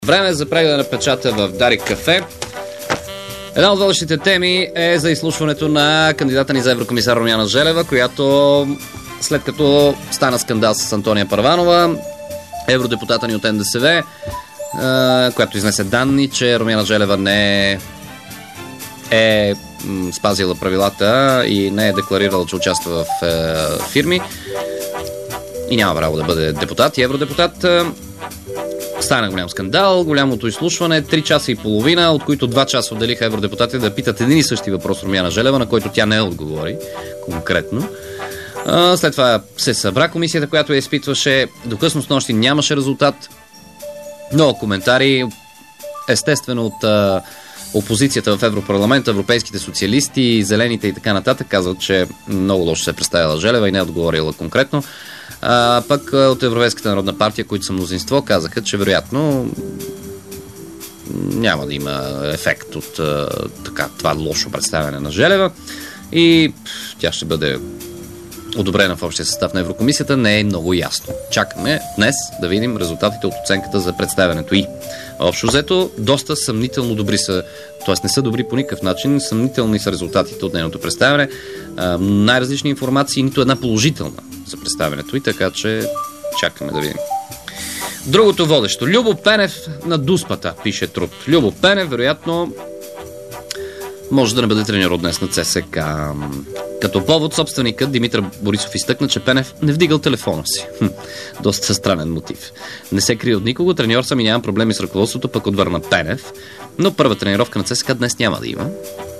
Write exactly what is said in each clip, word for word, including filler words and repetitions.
Време за прегледа на печата в Дарик Кафе. Една от водещите теми е за изслушването на кандидата ни за еврокомисар Румяна Желева, която след като стана скандал с Антония Първанова, евродепутата ни от Н Д С В, която изнесе данни, че Румяна Желева не е спазила правилата и не е декларирала, че участва в е, фирми и няма право да бъде депутат и евродепутат. Стана голям скандал, голямото изслушване, три часа и половина, от които два часа отделиха евродепутатите да питат един и същи въпрос Румяна Желева, на който тя не отговори конкретно. След това се събра комисията, която я изпитваше. До късно снощи нямаше резултат. Много коментари, естествено от а, опозицията в Европарламента, европейските социалисти, зелените и така нататък казват, че много лошо се е представила Желева и не е отговорила конкретно. А, пък от Европейската народна партия, които са мнозинство, казаха, че вероятно няма да има ефект от а, така, това лошо представяне на Желева и тя ще бъде одобрена в общия състав на Еврокомисията. Не е много ясно. Чакаме днес да видим резултатите от оценката за представянето й. Общо взето, доста съмнително добри са, т.е. не са добри по никакъв начин, съмнителни са резултатите от нейното представяне. А, най-различни информации, нито една положителна за представянето и, така че чакаме да видим. Другото водещо. Любо Пенев на дуспата, пише Труд. Любо Пенев, вероятно, може да не бъде треньор днес на Ц С К А. Като повод, собственикът Димитър Борисов изтъкна, че Пенев не вдигал телефона си. Хм, доста странен мотив. Не се крие от никого, треньор съм и нямам проблеми с ръководството, пък отвърна Пенев. Но първа тренировка на Ц С К А днес няма да има.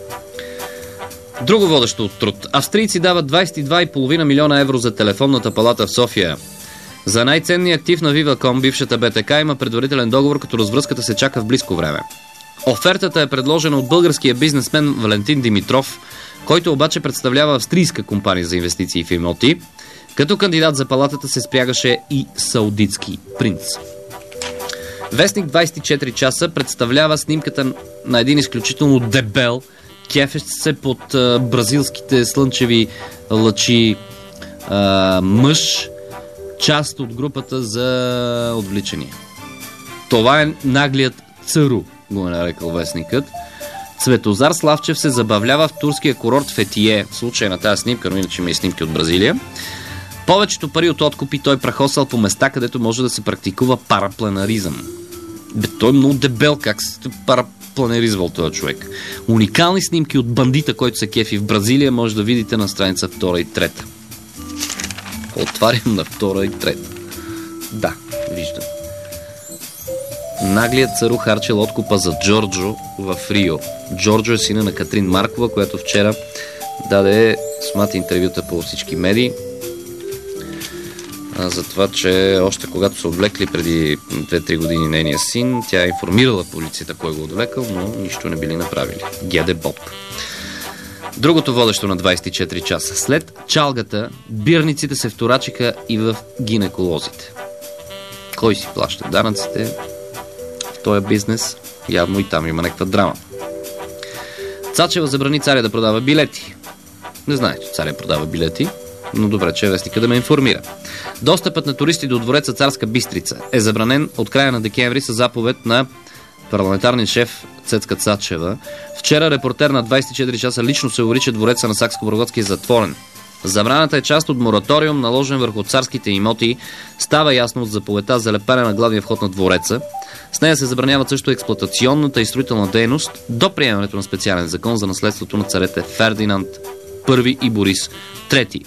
Друго водещо от Труд. Австрийци дават двадесет и два цяло и пет милиона евро за телефонната палата в София. За най-ценния актив на Viva.com, бившата Б Т К, има предварителен договор, като развръзката се чака в близко време. Офертата е предложена от българския бизнесмен Валентин Димитров, който обаче представлява австрийска компания за инвестиции в имоти. Като кандидат за палатата се спрягаше и саудитски принц. Вестник двадесет и четири часа представлява снимката на един изключително дебел, кефещ се под а, бразилските слънчеви лъчи а, мъж, част от групата за отвличания. Това е наглият Цару, го е нарекал вестникът. Цветозар Славчев се забавлява в турския курорт Фетие, в случая на тази снимка, но иначе има и снимки от Бразилия. Повечето пари от откупи той прахосал по места, където може да се практикува парапланаризъм. Бе, той е много дебел, как се парапланеризвал този човек. Уникални снимки от бандита, който се кефи в Бразилия, може да видите на страница втора и трета. Отварям на втора и трета. Да, виждам. Наглият Цару харчил откупа за Джорджо в Рио. Джорджо е сина на Катрин Маркова, която вчера даде смати интервюта по всички медии за това, че още когато са отвлекли преди две-три години нейния син, тя е информирала полицията кой го отвлекал, но нищо не били направили. Геде Боб. Другото водещо на двадесет и четири часа. След чалгата, бирниците се вторачиха и в гинеколозите. Кой си плаща данъците? Този бизнес, явно и там има някаква драма. Цачева забрани царя да продава билети. Не знаете, че царя продава билети, но добре, че е вестника да ме информира. Достъпът на туристи до двореца Царска Бистрица е забранен от края на декември със заповед на парламентарния шеф Цецка Цачева. Вчера репортер на двадесет и четири часа лично се увери, че двореца на Сакскобургготски е затворен. Забраната е част от мораториум, наложен върху царските имоти. Става ясно от заповедта за лепене на главния вход на двореца. С нея се забраняват също експлоатационната и строителна дейност до приемането на специален закон за наследството на царете Фердинанд Първи и Борис Трети.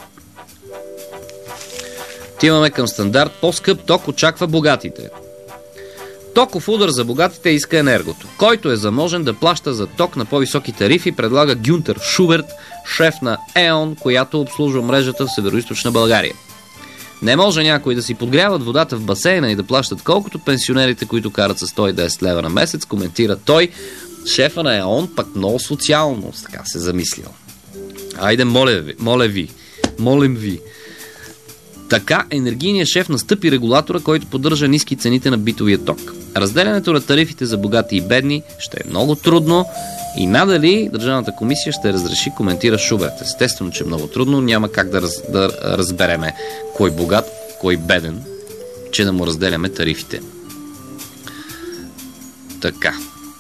Отиваме към стандарт. По-скъп ток очаква богатите. Токов удар за богатите иска Енергото. Който е заможен да плаща за ток на по-високи тарифи, предлага Гюнтер Шуберт, шеф на Е.ОН, която обслужва мрежата в Североизточна България. Не може някой да си подгряват водата в басейна и да плащат колкото пенсионерите, които карат с сто и десет лева на месец, коментира той. Шефа на Е.ОН пък много социално, така се замислил. Айде, моля ви, моля ви, молим ви. Така енергийният шеф настъпи регулатора, който поддържа ниски цените на битовия ток. Разделянето на тарифите за богати и бедни ще е много трудно и надали Държавната комисия ще разреши, коментира Шуберт. Естествено, че е много трудно, няма как да, раз, да разбереме кой богат, кой беден, че да му разделяме тарифите. Така.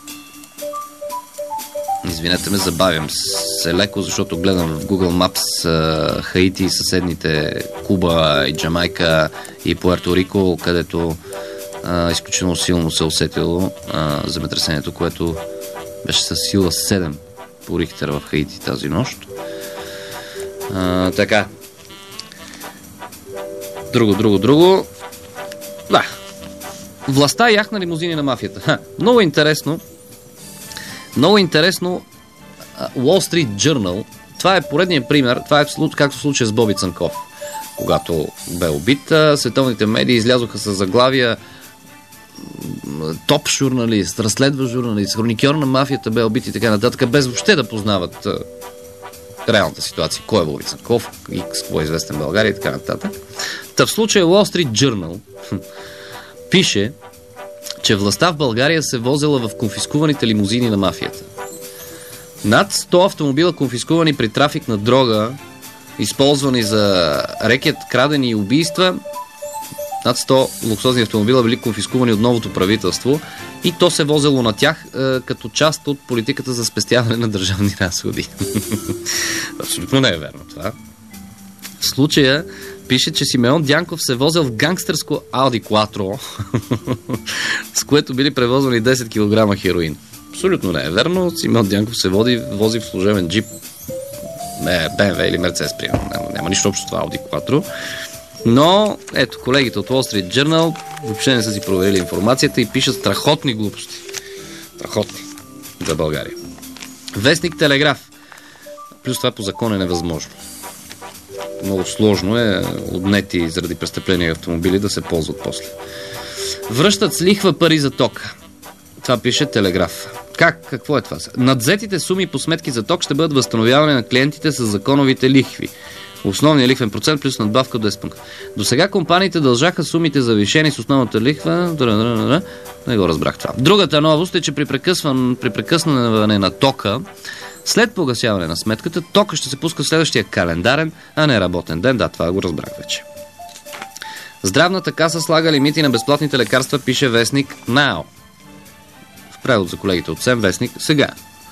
Извинете ме, забавям се леко, защото гледам в Google Maps а, Хаити и съседните Куба и Джамайка и Пуерто Рико, където а, изключително силно се усетило а, земетресението, което беше със сила седем по Рихтер в Хаити тази нощ. А, така. Друго, друго, друго. Да. Властта яхна лимузини на мафията. Ха, много интересно. Много интересно. Wall Street Journal. Това е поредният пример. Това е както в случая с Боби Цанков. Когато бе убит, световните медии излязоха с заглавия: топ журналист, разследващ журналист, хроникьор на мафията бе убит и така нататък, без въобще да познават реалната ситуация. Кой е Боби Цанков, какво е известен в България и така нататък. Та в случая Wall Street Journal пише, че властта в България се возила в конфискуваните лимузини на мафията. Над сто автомобила конфискувани при трафик на дрога, използвани за рекет, крадени и убийства. Над сто луксозни автомобила били конфискувани от новото правителство и то се возело на тях е, като част от политиката за спестяване на държавни разходи. Абсолютно не е верно това. В случая пише, че Симеон Дянков се возил в гангстерско Audi Quattro, с което били превозвани десет килограма хероин. Абсолютно не е верно. Симеон Дянков се води, вози в служебен джип, не, Б М В или Мерцедес, примерно. Няма, няма нищо общо с това Audi Quattro. Но, ето, колегите от Wall Street Journal въобще не са си проверили информацията и пишат страхотни глупости. Страхотни за България. Вестник Телеграф. Плюс това по закон е невъзможно. Много сложно е отнети заради престъпления автомобили да се ползват после. Връщат с лихва пари за ток. Това пише Телеграф. Как? Какво е това? Надвзетите суми по сметки за ток ще бъдат възстановявани на клиентите с законовите лихви. Основният лихвен процент плюс надбавка от десет пункта. До сега компаниите дължаха сумите завишени с основната лихва. Не го разбрах това. Другата новост е, че при, прекъсван, при прекъсване на тока, след погасяване на сметката, тока ще се пуска в следващия календарен, а не работен ден. Да, това го разбрах вече. Здравната каса слага лимити на безплатните лекарства, пише вестник Now. В превод за колегите от СЕМ вестник сега.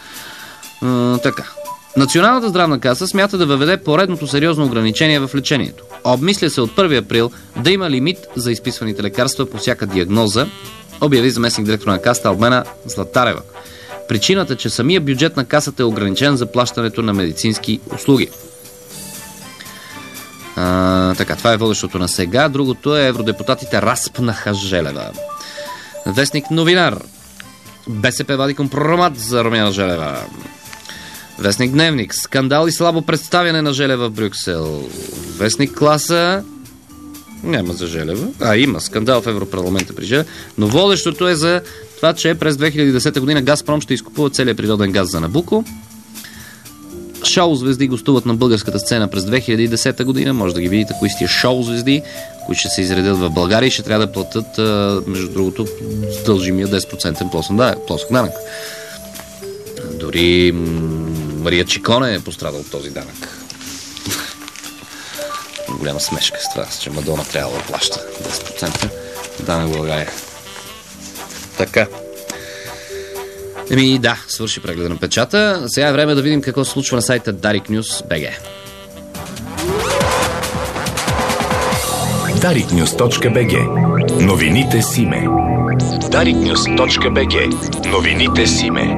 А, така. Националната здравна каса смята да въведе поредното сериозно ограничение в лечението. Обмисля се от първи април да има лимит за изписваните лекарства по всяка диагноза, обяви заместник директор на касата Албена Златарева. Причината, че самия бюджет на касата е ограничен за плащането на медицински услуги. А, така, това е водещото на сега. Другото е евродепутатите разпнаха Желева. Вестник Новинар. БСП вади компромат за Румяна Желева. Вестник Дневник. Скандал и слабо представяне на Желева в Брюксел. Вестник Класа. Няма за Желева. А, има скандал в Европарламента при Желева. Но водещото е за това, че през две хиляди и десета година Газпром ще изкупува целият природен газ за Набуко. Шоу звезди гостуват на българската сцена през две хиляди и десета година. Може да ги видите кои сте шоу звезди, които ще се изредят в България и ще трябва да платят, между другото, дължимия десет процента плосък данък. Дори Мария Чиконе е пострадал от този данък. Голяма смешка с това, че Мадона трябва да плаща десет процента данък в България. Така. Еми да, свърши прегледа на печата. Сега е време да видим какво се случва на сайта Дарик Нюз точка би джи. дарик нюз точка би джи. Новините с име. дарик нюз точка би джи. Новините с име.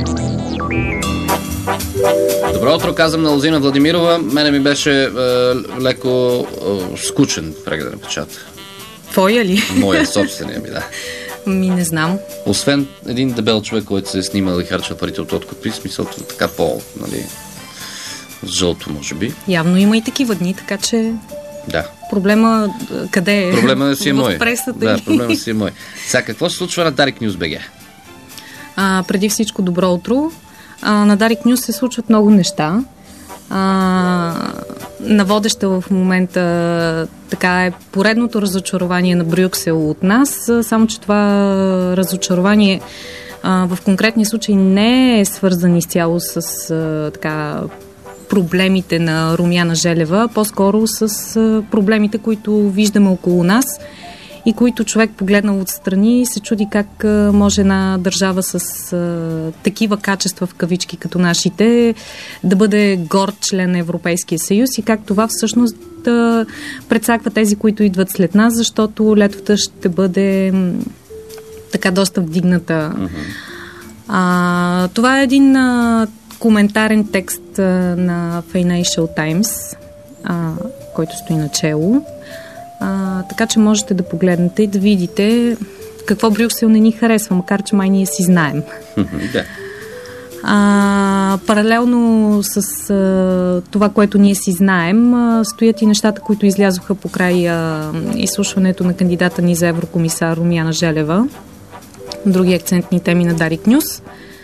Добро утро, казвам на Лозина Владимирова. Мене ми беше е, леко е, скучен преглед на печата. Твоя ли? Моя, собствения ми, да. Ми не знам. Освен един дебел човек, който се е снимал и харчва парите от откупи, смисълто така по, нали, жълто, може би. Явно има и такива дни, така че... Да. Проблема къде е? Проблема си е мой. В пресата. Да, проблема си е мой. Сега, какво се случва на Дарик Нюз точка би джи? А, преди всичко, добро утро. А, на Дарик Нюз се случват много неща. А, наводеща в момента така е поредното разочарование на Брюксел от нас, само че това разочарование а, в конкретния случай не е свързан изцяло с а, така проблемите на Румяна Желева, по-скоро с а, проблемите, които виждаме около нас и които човек погледнал отстрани се чуди как а, може една държава с а, такива качества в кавички като нашите да бъде горд член на Европейския съюз и как това всъщност да прецаква тези, които идват след нас, защото летвата ще бъде м, така доста вдигната. Uh-huh. А, това е един а, коментарен текст а, на Financial Times, а, който стои начело. А, така че можете да погледнете и да видите какво Брюксел не ни харесва, макар че май ние си знаем. Да. А, паралелно с а, това, което ние си знаем, а, стоят и нещата, които излязоха покрай а, изслушването на кандидата ни за еврокомисар Румяна Желева. Други акцентни теми на Дарик Нюс.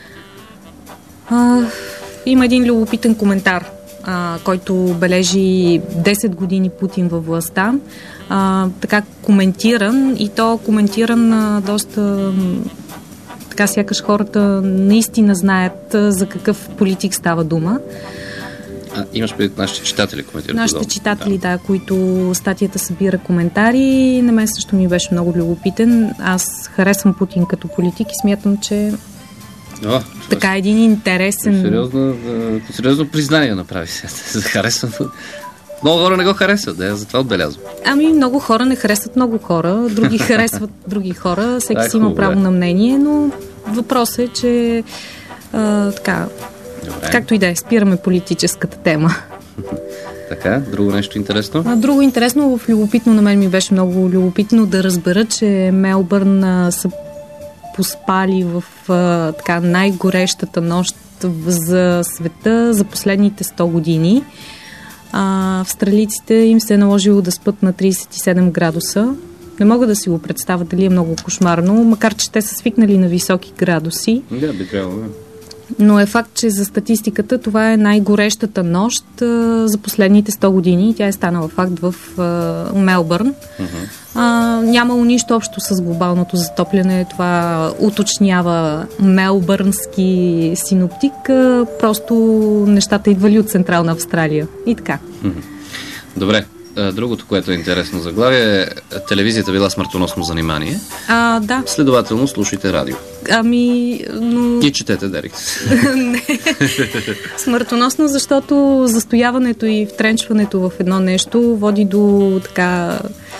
А, има един любопитен коментар, а, който бележи десет години Путин във властта. А, така коментиран и то коментиран а, доста така сякаш хората наистина знаят а, за какъв политик става дума. А, имаш пред нашите читатели коментират? Нашите подобно. читатели, да. да, които статията събира коментари. На мен също ми беше много любопитен. Аз харесвам Путин като политик и смятам, че О, така е един интересен... Сериозно, сериозно признание направи се. За харесвам. Много хора не го харесват, да, затова отбелязвам. Ами, много хора не харесват много хора, други харесват други хора, всеки да, си има хубаво, право е. на мнение, но въпросът е, че а, така, Добре. както и да е, спираме политическата тема. Така, друго нещо интересно? А, друго интересно, в любопитно, на мен ми беше много любопитно да разбера, че Мелбърн а, са поспали в а, така най-горещата нощ за света за последните сто години. А, австралийците им се е наложило да спят на трийсет и седем градуса. Не мога да си го представя дали е много кошмарно, макар че те са свикнали на високи градуси. Да, би трябвало. Но е факт, че за статистиката това е най-горещата нощ а, за последните сто години. Тя е станала факт в а, Мелбърн. Uh-huh. А, нямало нищо общо с глобалното затопляне. Това уточнява мелбърнски синоптик. А, просто нещата идвали от Централна Австралия. И така. Uh-huh. Добре. Другото, което е интересно заглавие, е телевизията била смъртоносно занимание. А, да. Следователно, слушайте радио. Ами, но... И четете Дарик. Не. Смъртоносно, защото застояването и втренчването в едно нещо води до така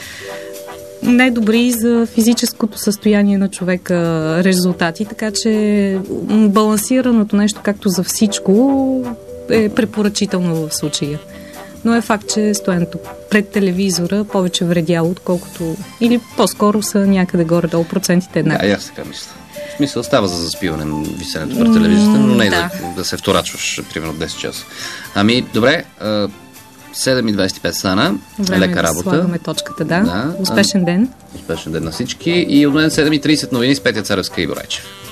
недобри за физическото състояние на човека резултати, така че балансираното нещо, както за всичко, е препоръчително в случая. Но е факт, че стоенето пред телевизора повече вредяло, отколкото... Или по-скоро са някъде горе-долу процентите еднакви. Да, аз така мисля. В смисъл става за заспиване на висенето пред телевизията, но не да. Да, да се вторачваш примерно десет часа. Ами, добре, седем и двайсет и пет стана. Време лека да работа. Слагаме точката, да. да. Успешен ден. Успешен ден на всички. И от мен седем и трийсет новини с Петя Царевска и Борайчев.